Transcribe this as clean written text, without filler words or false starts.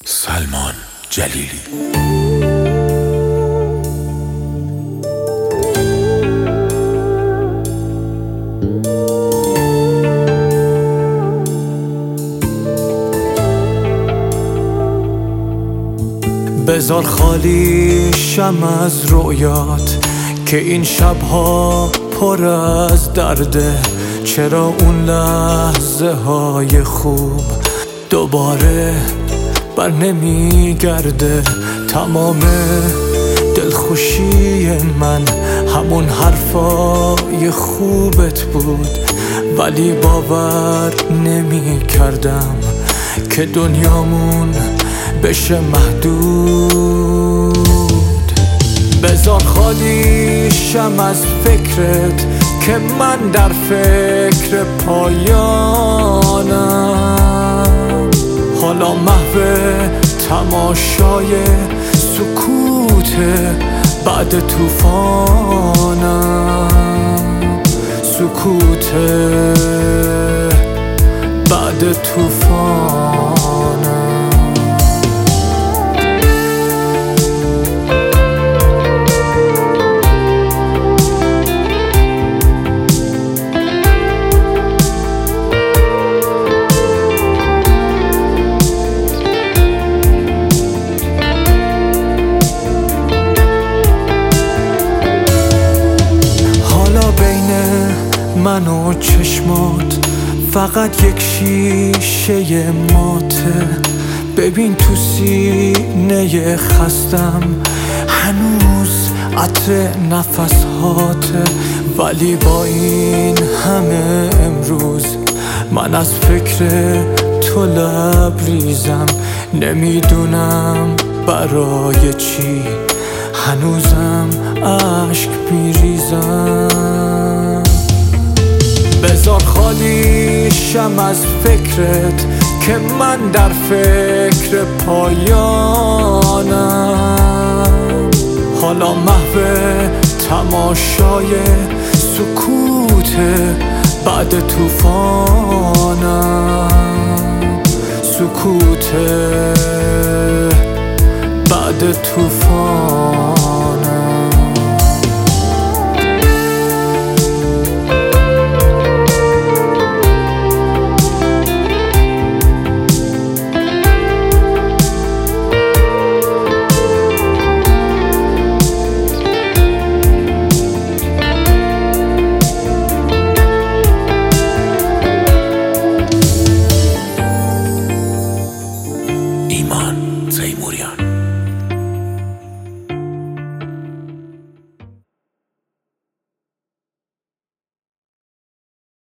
سلمان جلیلی. بذار خالی شم از رویات که این شبها پر از درده. چرا اون لحظه های خوب دوباره بر نمیگرده؟ تمام دلخوشی من همون حرفای خوبت بود، ولی باور نمی کردم که دنیامون بشه محدود. بذار خالی شم از فکرت که من در فکر پایانم، حالا محو تماشای سکوت بعد طوفانم، سکوت بعد طوفانم. من و چشمات فقط یک شیشه ماته. ببین تو سینه خستم هنوز عطر نفس هاته، ولی با این همه امروز من از فکر تو لبریزم. نمیدونم برای چی هنوزم اشک میریزم. بذار خالی شم از فکرت که من در فکر پایانم، حالا محو تماشای سکوت بعد طوفانم، سکوت بعد طوفانم. ایمان تیموریان.